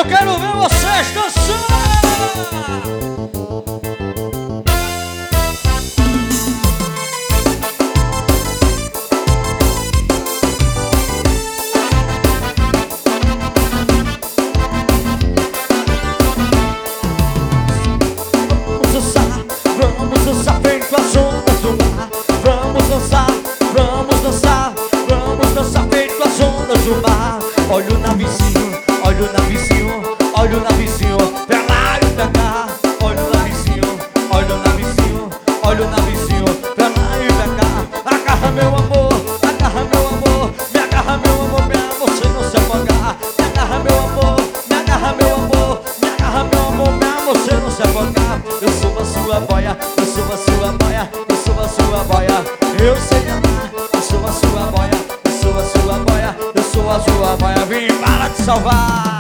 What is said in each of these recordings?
Eu quero ver vocês dançando. Vamos dançar feito as ondas do mar. Vamos dançar, vamos dançar, vamos dançar feito as ondas do mar. Olha o navezinho, olha o navezinho, olha o navezinho, pra lá e pra cá. Olha o navezinho, olha o navezinho, olha o navezinho, pra lá e pra cá. Agarra meu amor, agarra meu amor, me agarra meu amor, pra você não se afogar. Me agarra meu amor, me agarra meu amor, me agarra meu amor, pra você não se afogar. Eu sou a sua boia, eu sou a sua boia, eu sou a sua boia. Eu sei amar, eu sou a sua boia, eu sou a sua boia, eu sou a sua boia. Vem para te salvar.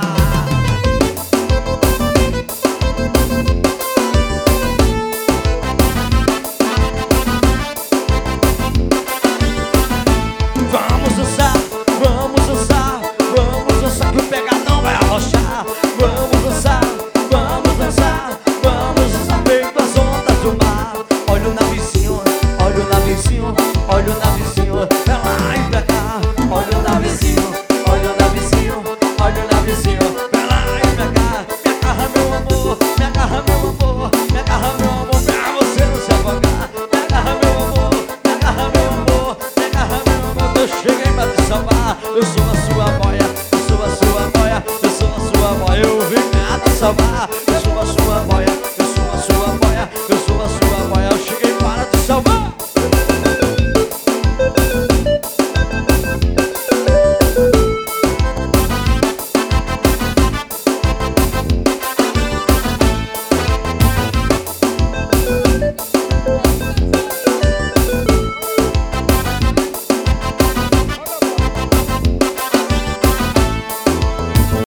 Vamos dançar, vamos dançar, vamos dançar que o pegadão vai arrochar. Vamos dançar, vamos dançar, vamos dançar feito as ondas do mar. Olha o navezinho, olha o navezinho, olha o navezinho, pra lá e pra cá. Olha o navezinho, olha o navezinho, olha o navezinho, pra lá e pra cá. Me agarra meu amor, me agarra meu amor, me agarra meu amor, pra você não se afogar. Me agarra meu amor, me agarra meu amor, me agarra meu amor, eu cheguei pra te salvar. Eu sou a sua boia, eu sou a sua boia, eu sou a sua boia, eu vim pra te salvar.